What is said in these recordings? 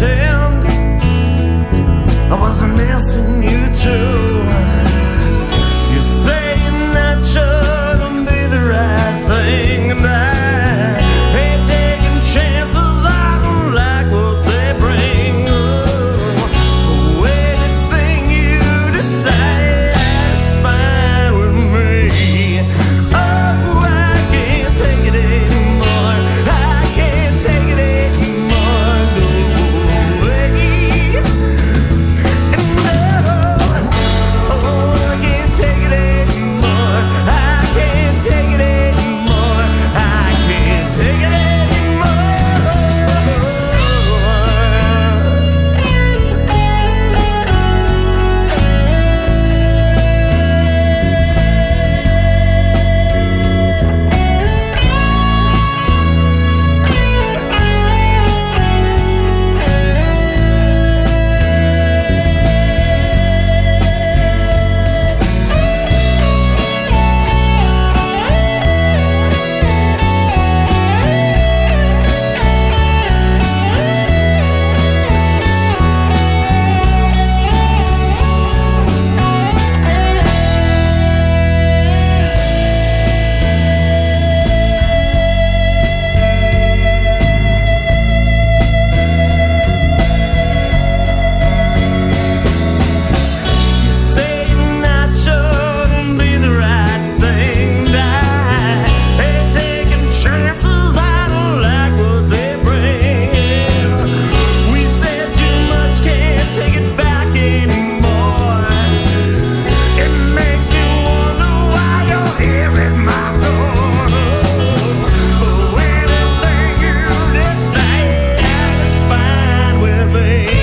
pretend I wasn't missing you too. You're saying that shouldn't be the right thing, and I ain't taking chances. I don't like what they bring. Oh, anything you decide is fine with me. Oh, I can't take it anymore. I can't take it anymore. Go away. And no, oh, I can't take it anymore. I can't take it anymore. I can't take it anymore. Saying that shouldn't be the right thing. I ain't taking chances. I don't like what they bring. We said too much, can't take it back anymore. It makes me wonder why you're here at my door. Oh, anything you decide is fine with me.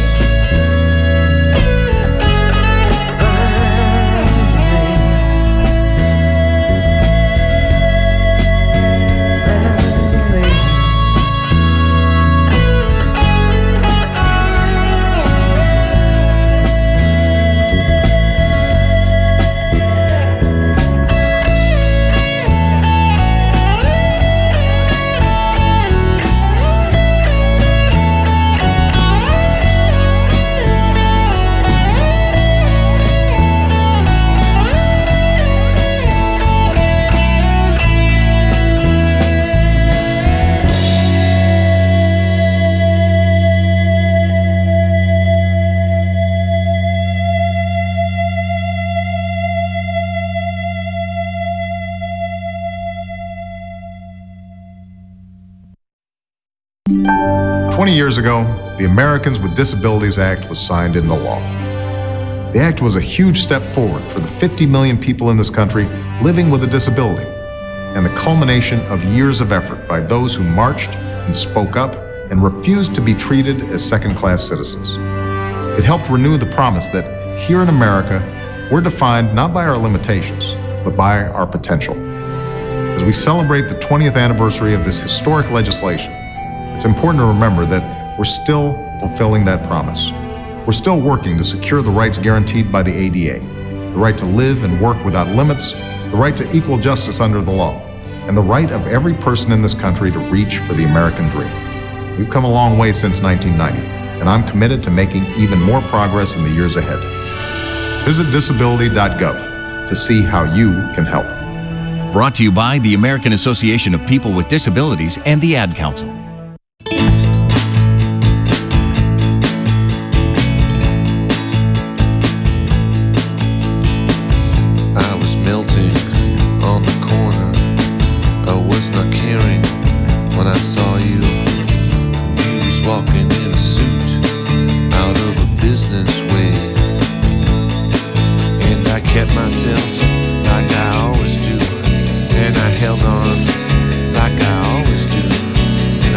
Years ago, the Americans with Disabilities Act was signed into law. The act was a huge step forward for the 50 million people in this country living with a disability, and the culmination of years of effort by those who marched and spoke up and refused to be treated as second-class citizens. It helped renew the promise that here in America, we're defined not by our limitations, but by our potential. As we celebrate the 20th anniversary of this historic legislation, it's important to remember that we're still fulfilling that promise. We're still working to secure the rights guaranteed by the ADA, the right to live and work without limits, the right to equal justice under the law, and the right of every person in this country to reach for the American dream. We've come a long way since 1990, and I'm committed to making even more progress in the years ahead. Visit disability.gov to see how you can help. Brought to you by the American Association of People with Disabilities and the Ad Council. Held on like I always do, and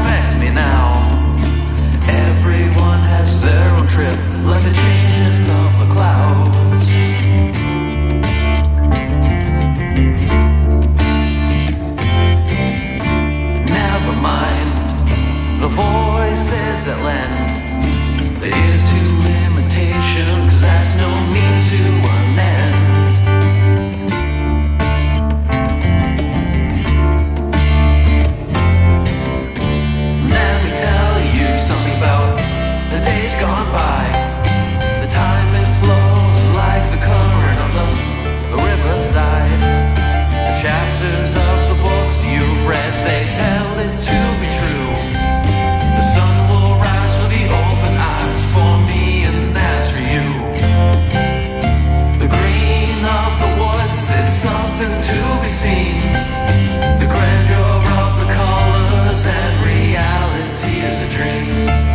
direct me now. Everyone has their own trip, like the changing of the clouds. Never mind the voices that lend their ears to imitation, 'cause that's no means to an end. Let me tell you something about the days gone by. The time it flows like the current of the riverside. The chapters of the books you've read, they tell it to be true. The sun will rise with the open eyes for me, and that's for you. The green of the woods, it's something to be seen. The grandeur of the colors, and reality is a dream.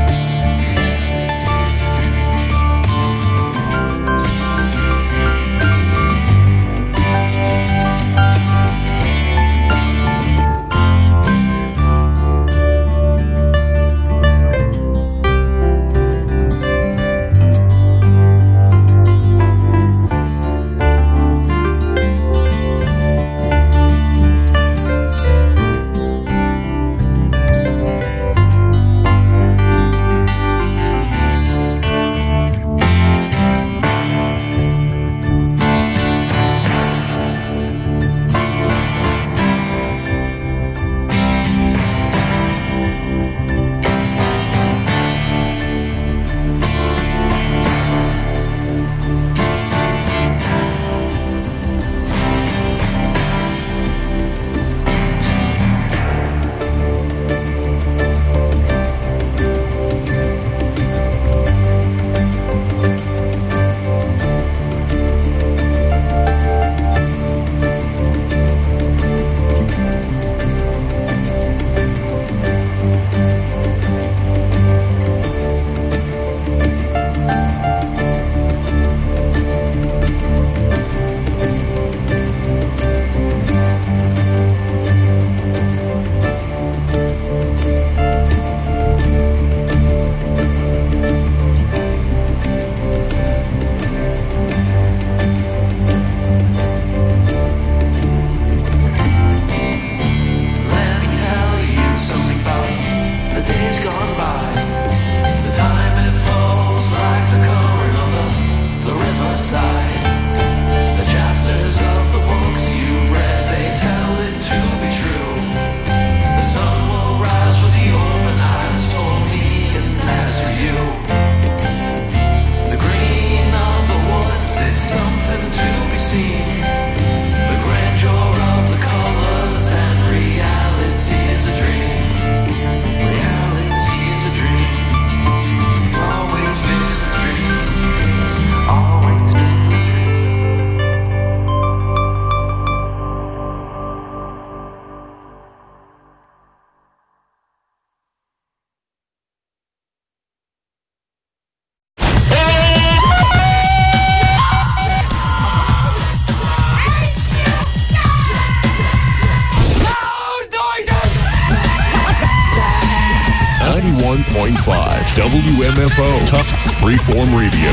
WMFO, Tufts Freeform Radio.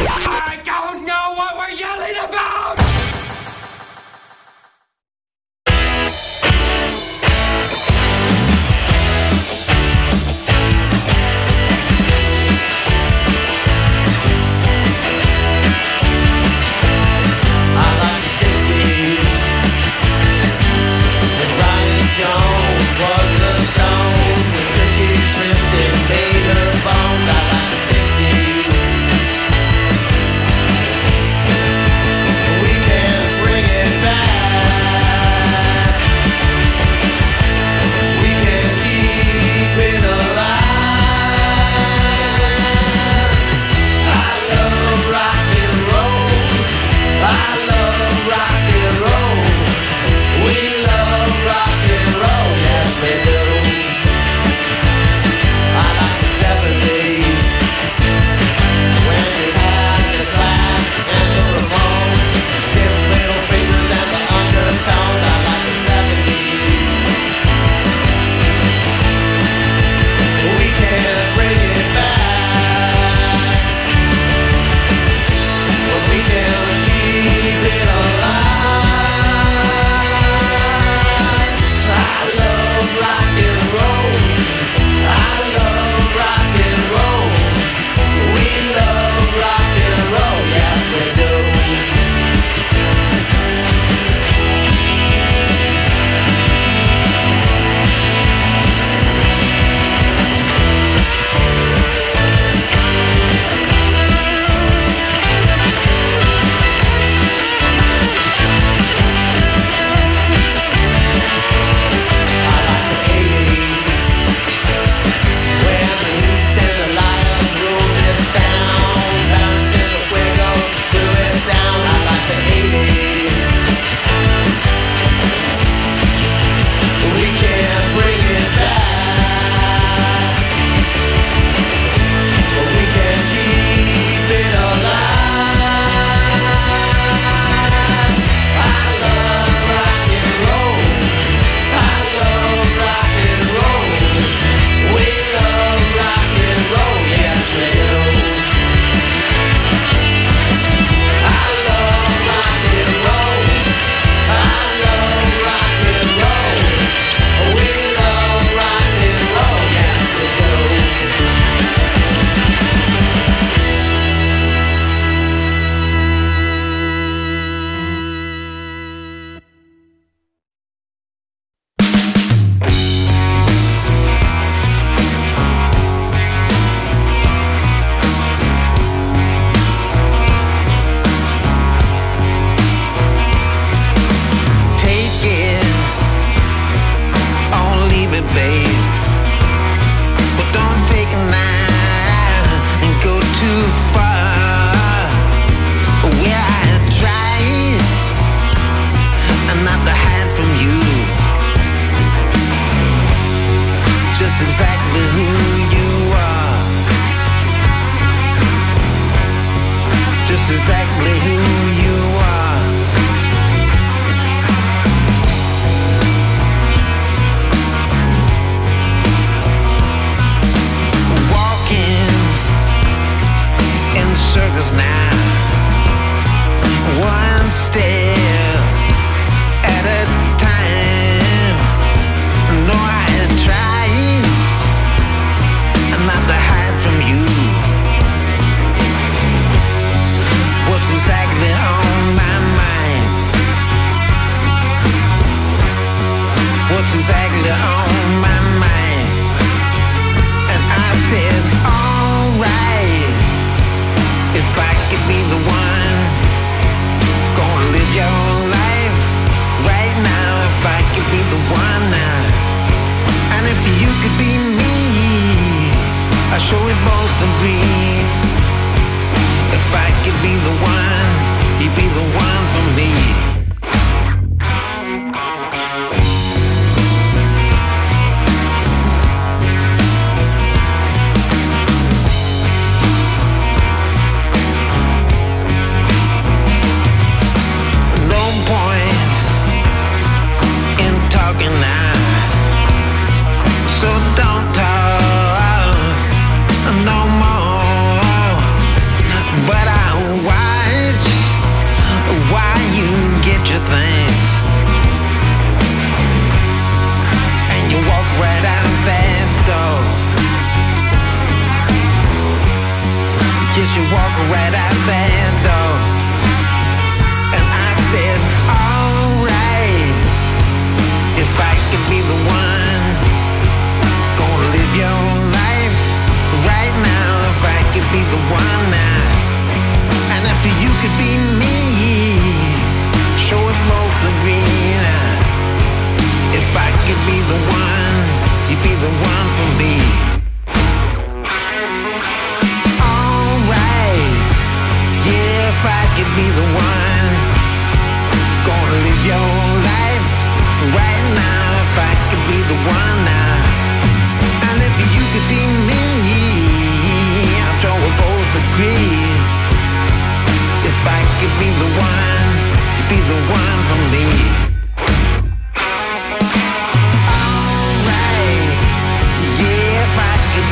I don't know what we're yelling about! I like the 60s, when Brian Jones was a stone, when Chrissy stripped and made her bones. I like the 60s.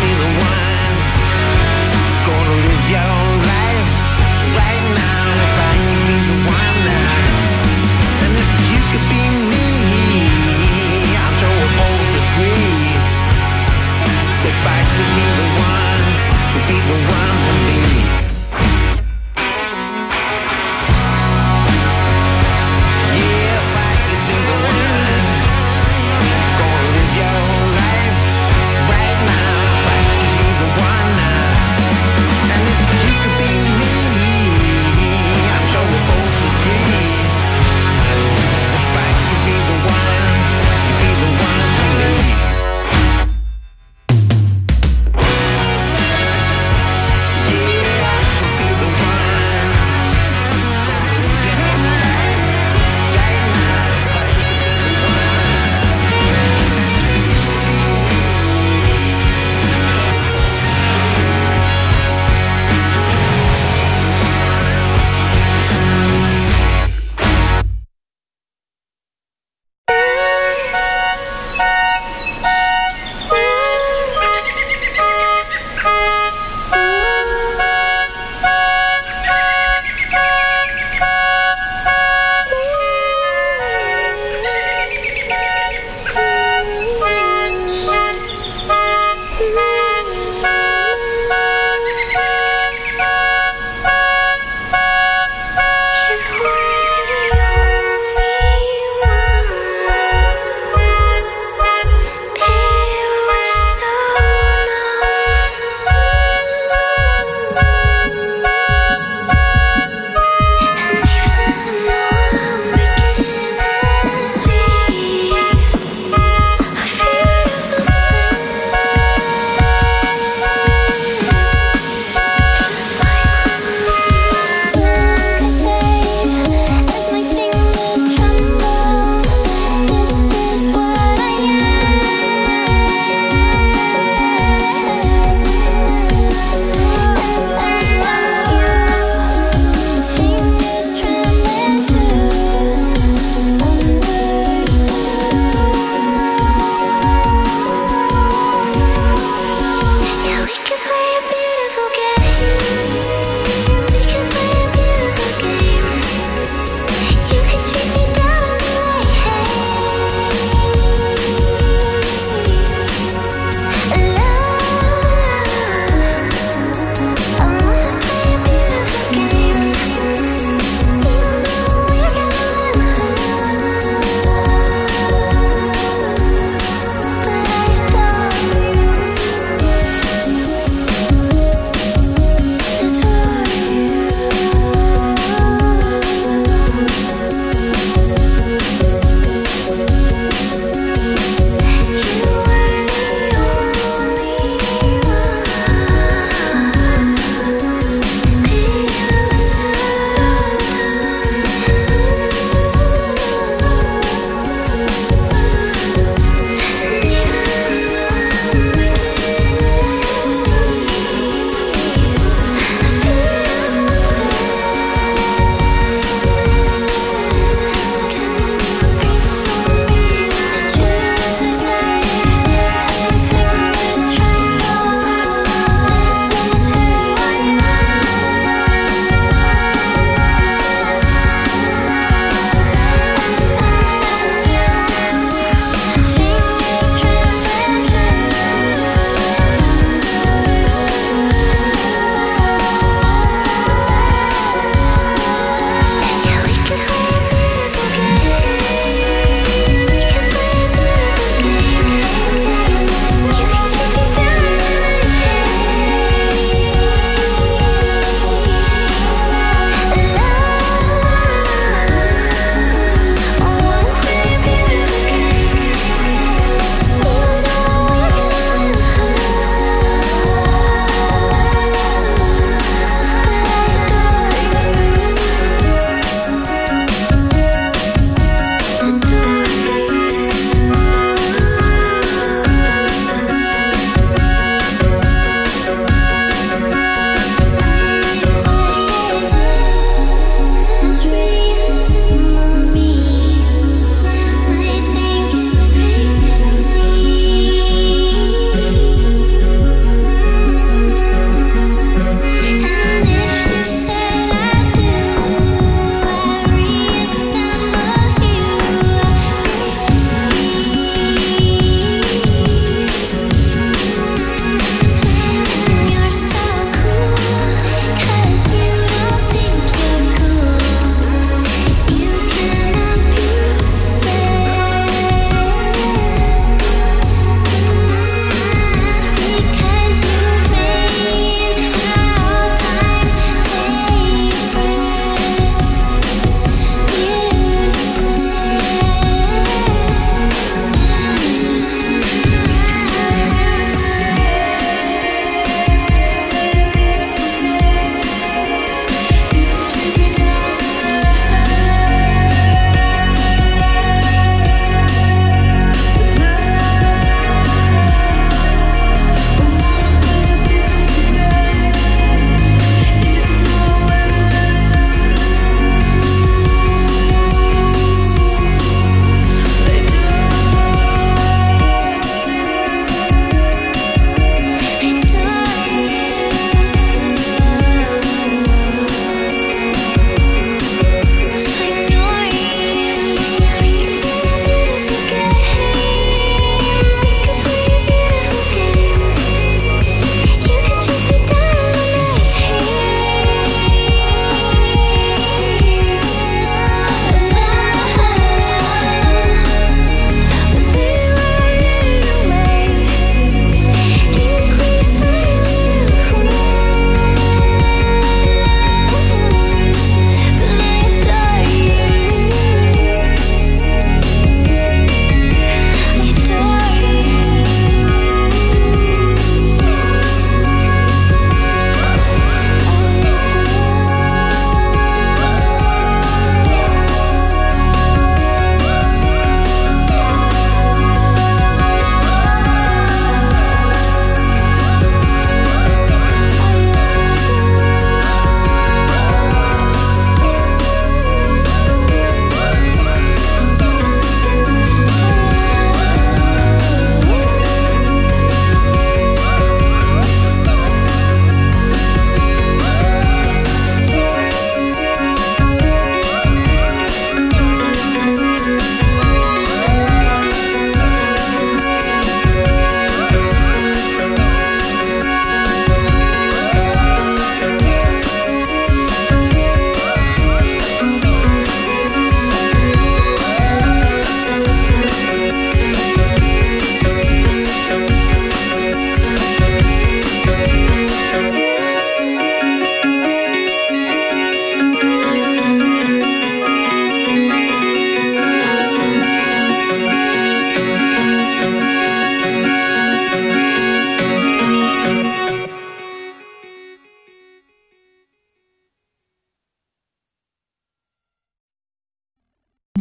be the one. Gonna live your life right now. If I could be the one now. And if you could be me, I'm sure we'll both agree. If I could be the one, you'd be the one for me. Yeah, if I could be the one, gonna live your life right now. If I could be the one now. And if you could be me, I'm sure we'll both agree. If I could be the one, you'd be the one for me. Yeah.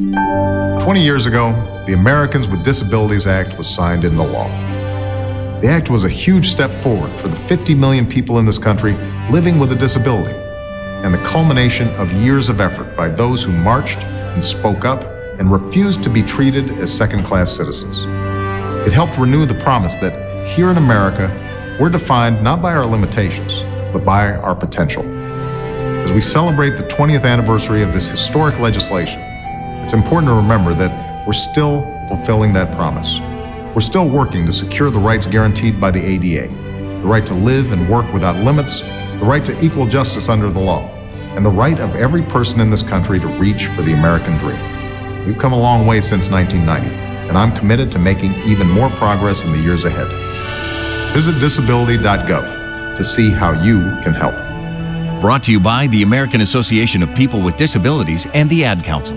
20 years ago, the Americans with Disabilities Act was signed into law. The act was a huge step forward for the 50 million people in this country living with a disability, and the culmination of years of effort by those who marched and spoke up and refused to be treated as second-class citizens. It helped renew the promise that here in America, we're defined not by our limitations, but by our potential. As we celebrate the 20th anniversary of this historic legislation, it's important to remember that we're still fulfilling that promise. We're still working to secure the rights guaranteed by the ADA, the right to live and work without limits, the right to equal justice under the law, and the right of every person in this country to reach for the American dream. We've come a long way since 1990, and I'm committed to making even more progress in the years ahead. Visit disability.gov to see how you can help. Brought to you by the American Association of People with Disabilities and the Ad Council.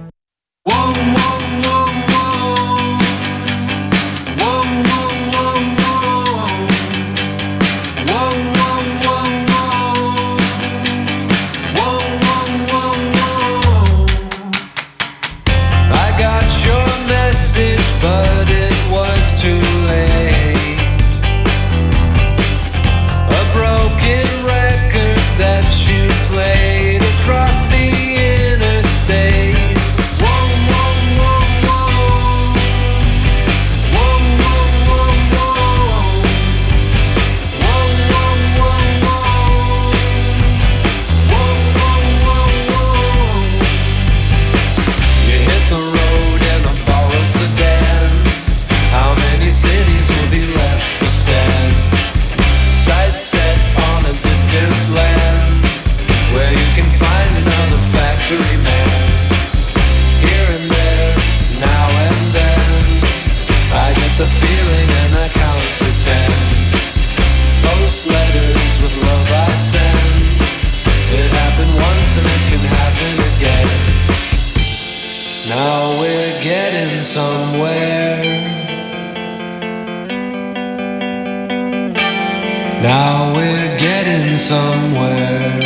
But it was too late. A broken record that you played across the interstate. Whoa, whoa, whoa, whoa. Whoa, whoa, whoa, whoa. Whoa, whoa, whoa, whoa. Whoa, whoa, whoa, whoa. You hit the road and the borrowed sedan. How many cities will be left to stand? Sights set on a distant land, where you can find another factory man. Here and there, now and then, I get the feeling and I count to 10. Post letters with love I send. It happened once and it can happen again. Now we're getting somewhere. Now we're getting somewhere.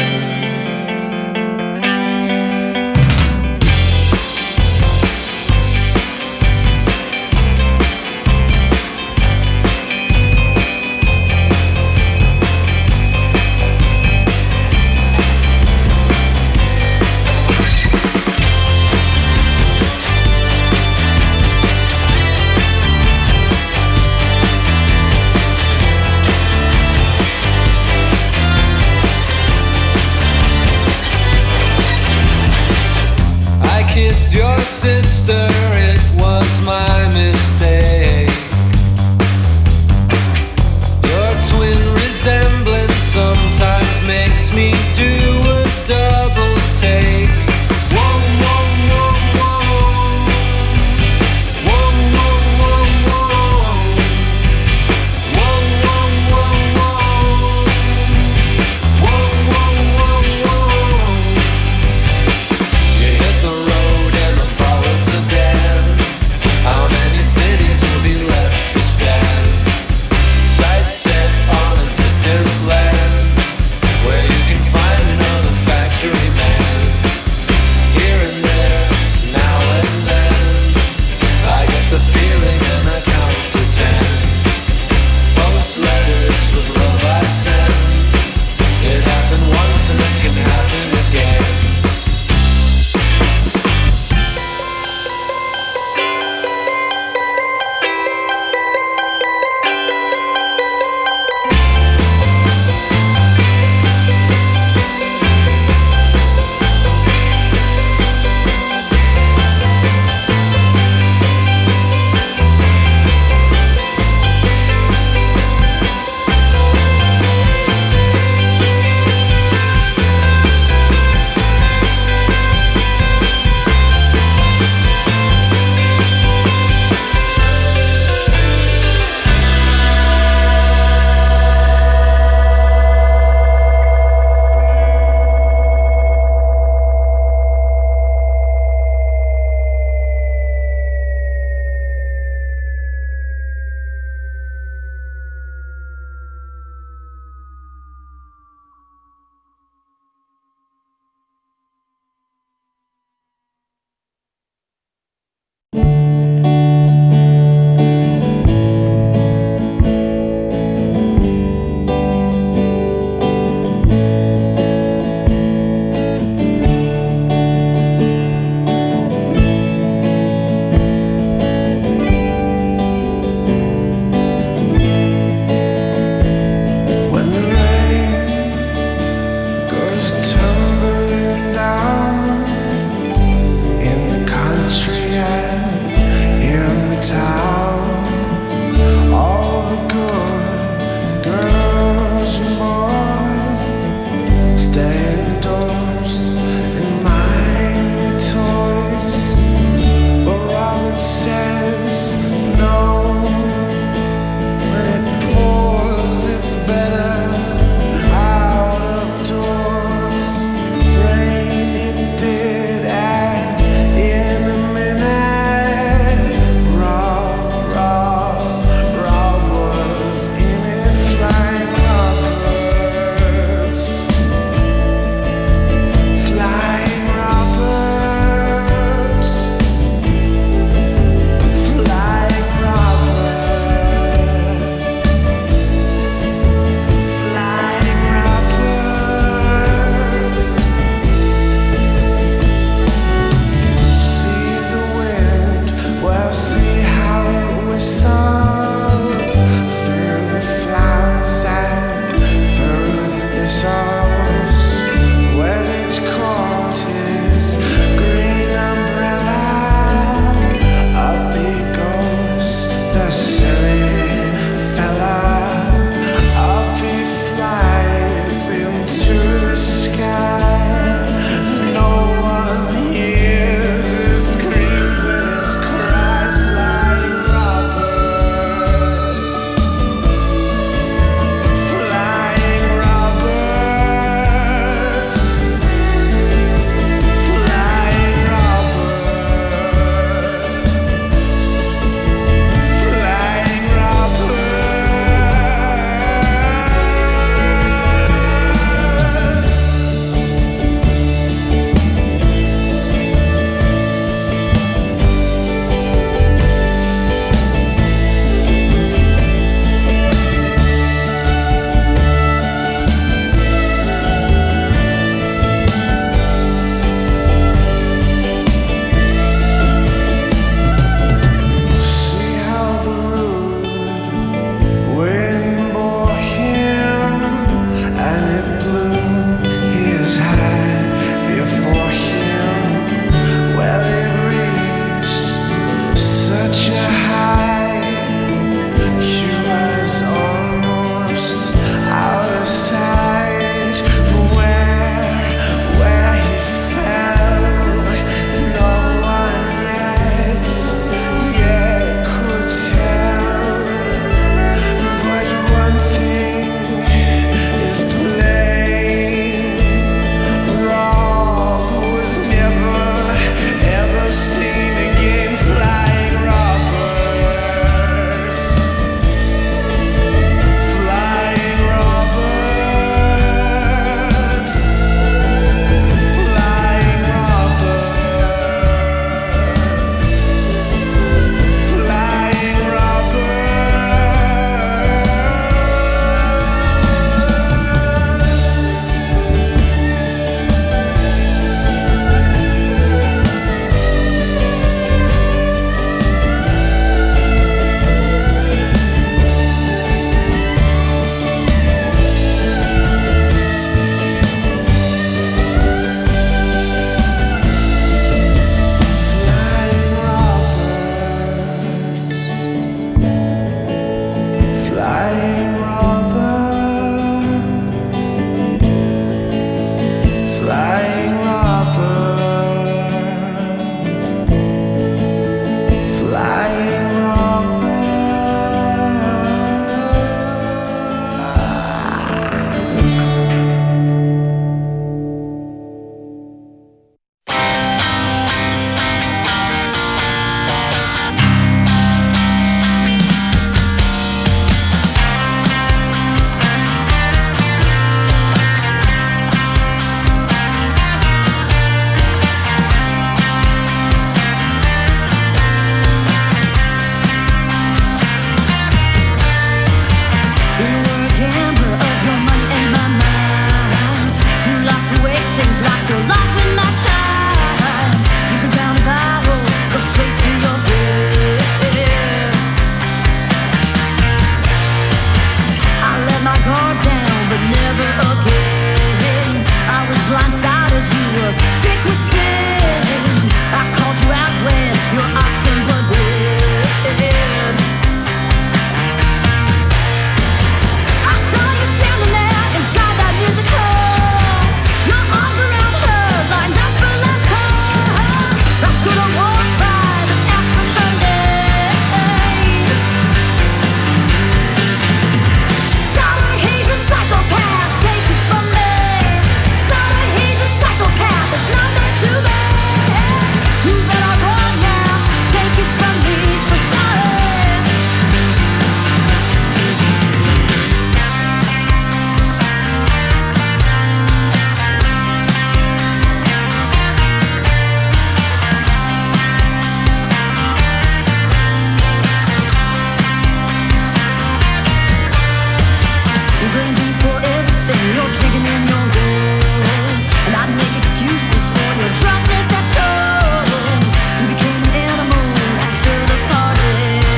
everything. You're drinking in your goals, and I'd make excuses for your drunkenness at shows. You became an animal after the party.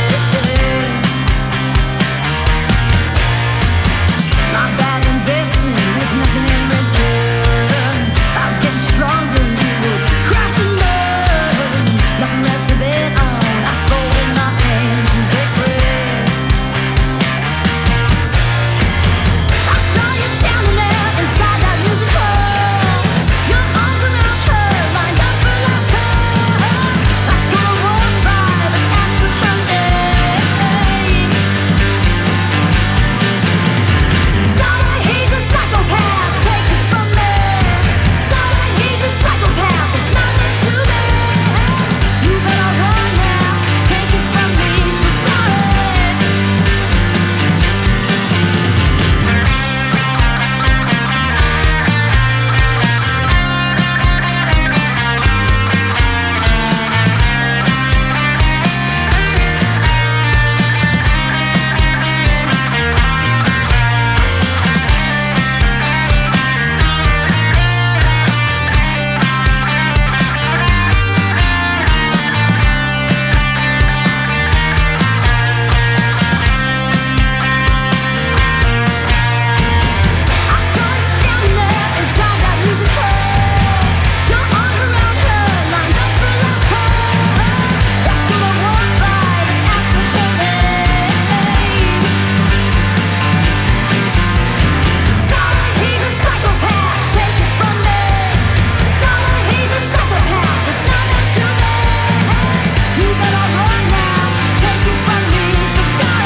My bad investment with nothing in return. I was getting stronger and you would crash and burn. Nothing left to bet on. I folded my hand to break free. I saw you standing there inside that music hall. Your arms around her, lined up for last call. I should've walked by but asked for her name. Sorry, he's a psychopath, take it from me. Sorry, he's a psychopath, it's not meant to be. You better run now, take it from me, so sorry. I saw you standing there inside that music hall. Your arms around her, lined up for last call. I should've walked by but asked for her name. Sorry, he's a psychopath, take it from me. Sorry, he's a psychopath, it's not meant to be. You better run now, take it from me, so sorry.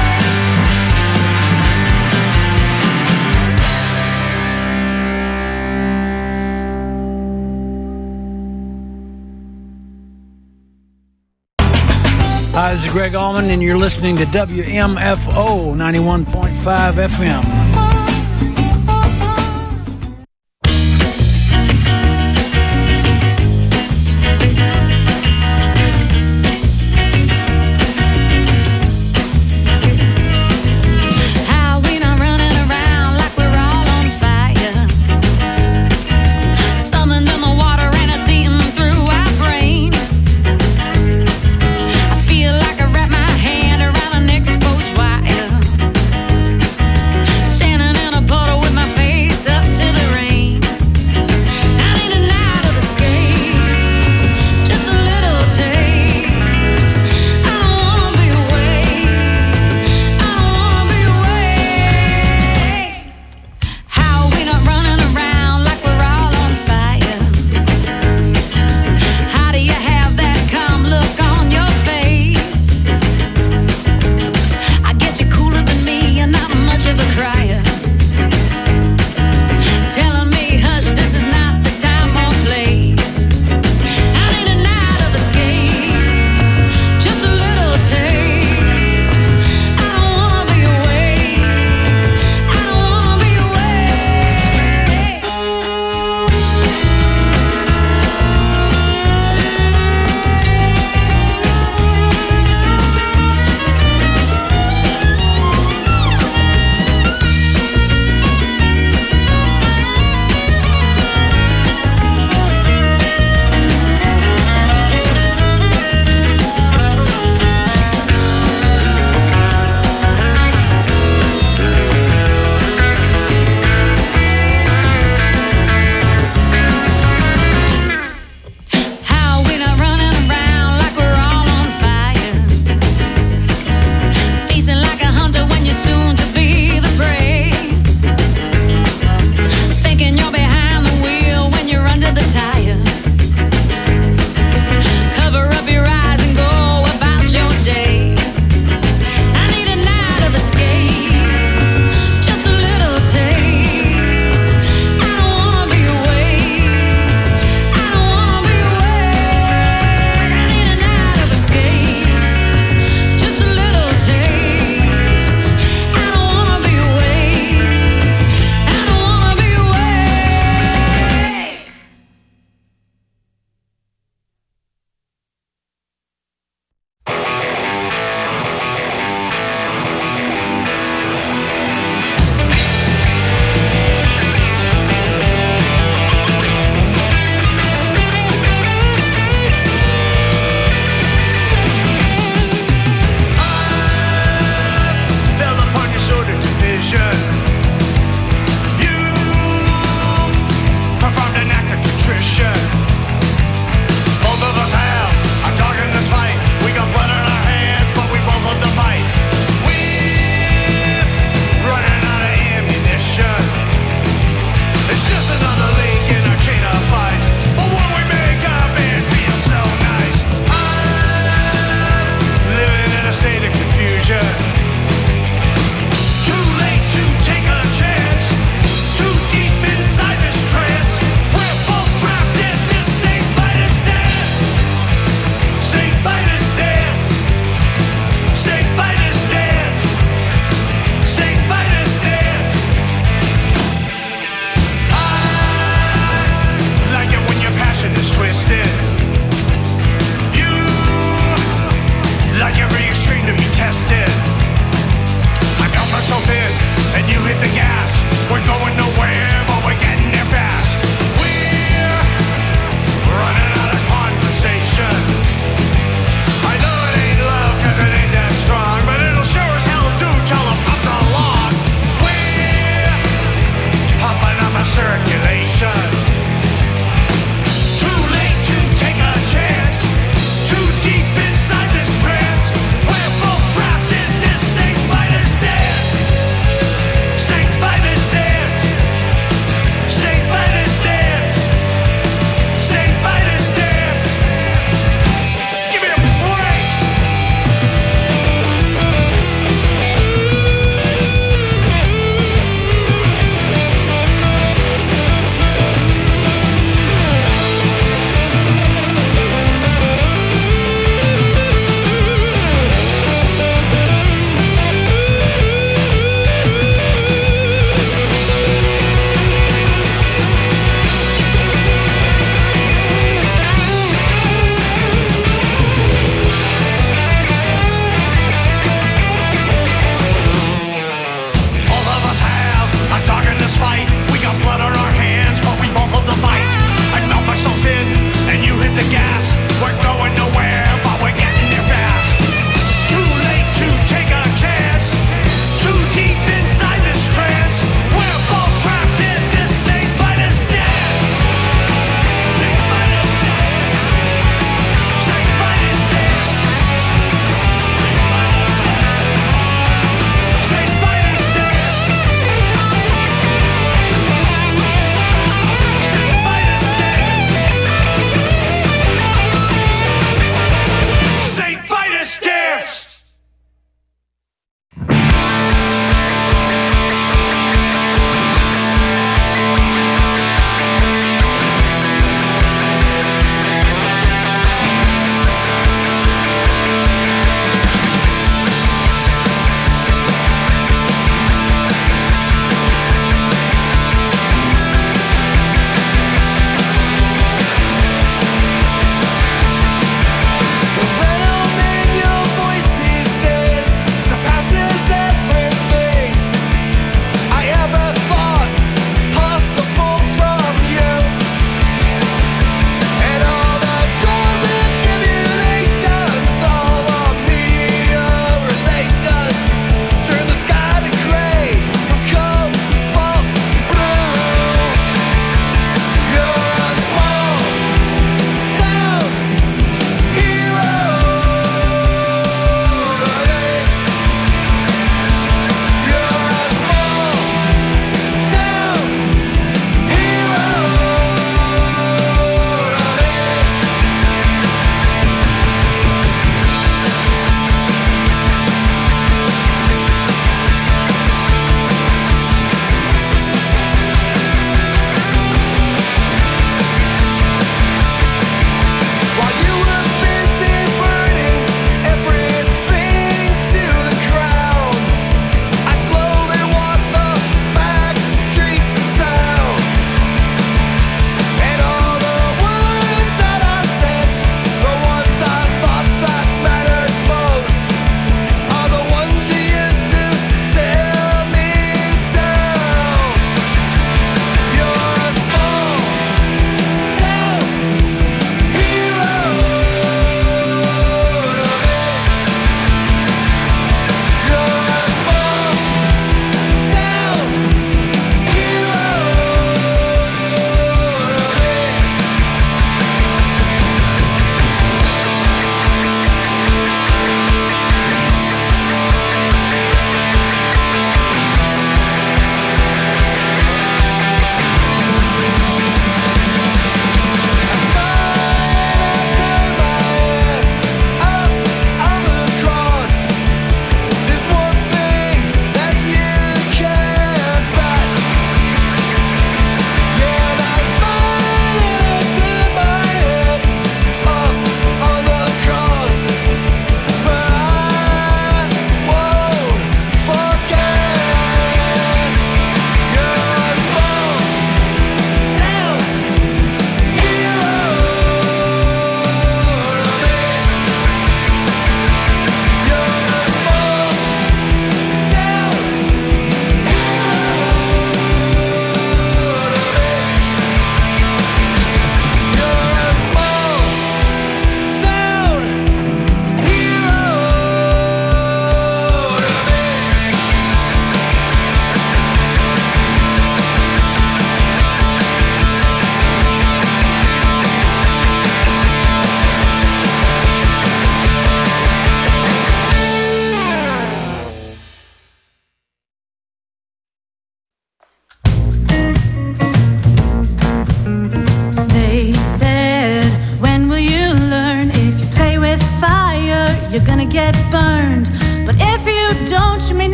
Hi, this is Greg Allman, and you're listening to WMFO 91.5 FM. How we not running around like we're all on fire? Summoned in the water and it's eating through our brain. I feel like I wrap my hand around an exposed wire.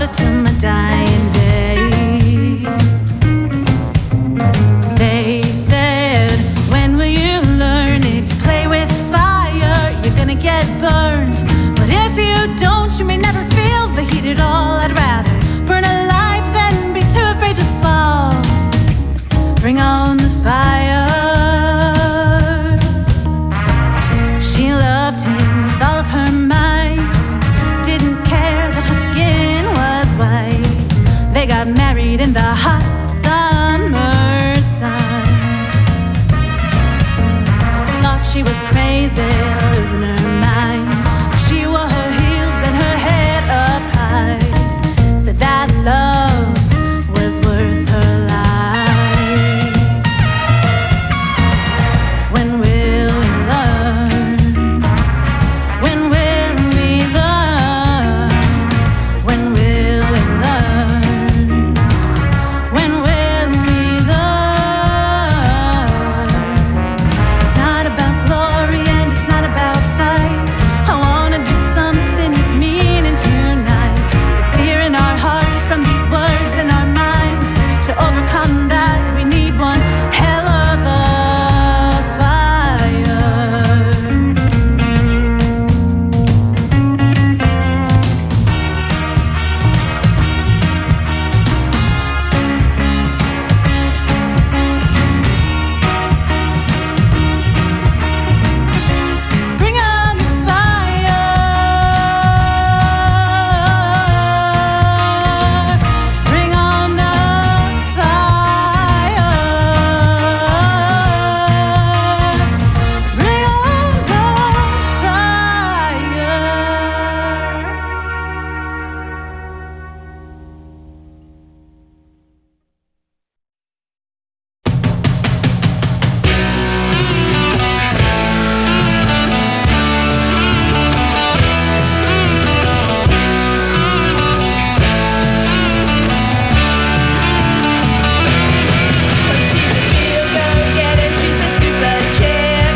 it till my dying day. They said, when will you learn? If you play with fire, you're gonna get burned. But if you don't, you may never feel the heat at all. I'd rather burn alive than be too afraid to fall. Bring on the fire. She loved him with all of her might. Didn't care that her skin was white. They got married in the hot summer sun. Thought she was crazy, losing her mind. She wore her heels and her head up high. Said that love was worth her life. When will we learn? When will we learn? When will we learn? When will we learn? It's not about glory and it's not about fight. I wanna do something with meaning tonight. There's fear in our hearts from these words in our minds. To overcome that, we need one hell of a fire. Bring on the fire. Bring on the fire. Bring on the fire. She's a real go-getter, she's a super chick.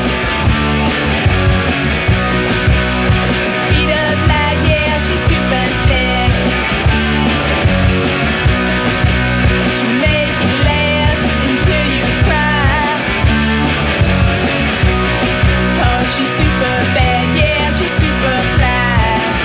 Speed of light, yeah, she's super slick. She'll make you laugh until you cry. 'Cause she's super bad, yeah, she's super fly.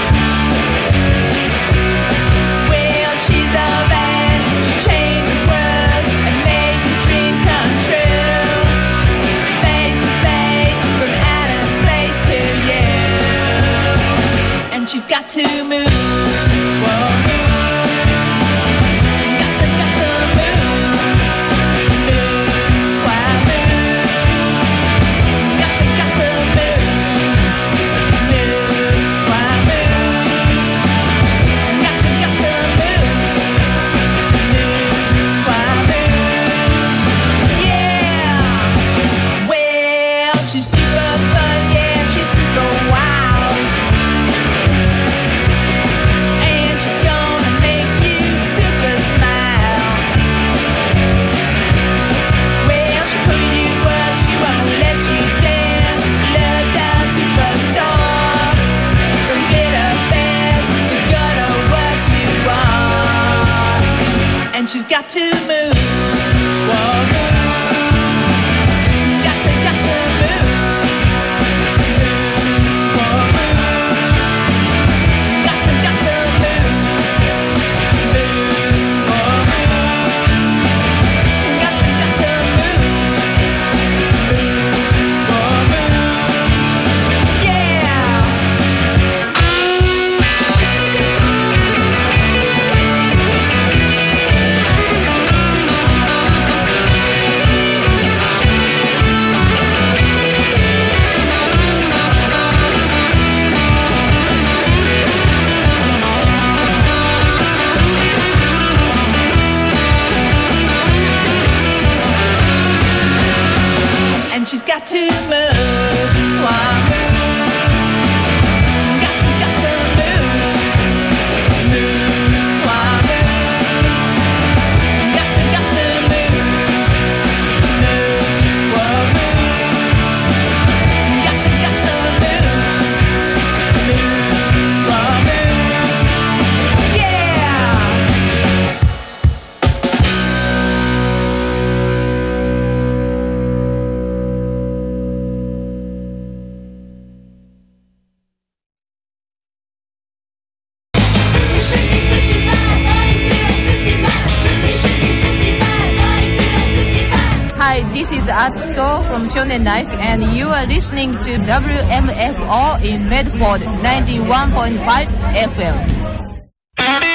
Well, she's all that. She'll change the world and make your dreams come true. Face to face, from outer space to you. And she's got to move. Whoa, move. Got to move. Move. Why move? Got to move. Move. Why move? Got to move. Move. Why move? Yeah. Well, she's super fun, yeah, she's super wild. And she's gonna make you super smile. Well, she'll pull you up, she won't let you down. Love the superstar. From glitter bands to gonna wash you off. And she's got to move. Whoa, move. Got to move. Move. Whoa, move. Got to move. Move. Whoa, move. Got to move. Move. Whoa, move. Yeah. And she's got to move. Why move? Got to move. Move. Why move? Got to move. Move. Whoa, move. Got to move. Move. Whoa, move. Yeah. This is Atsuko from Shonen Life, and you are listening to WMFO in Medford 91.5 FM.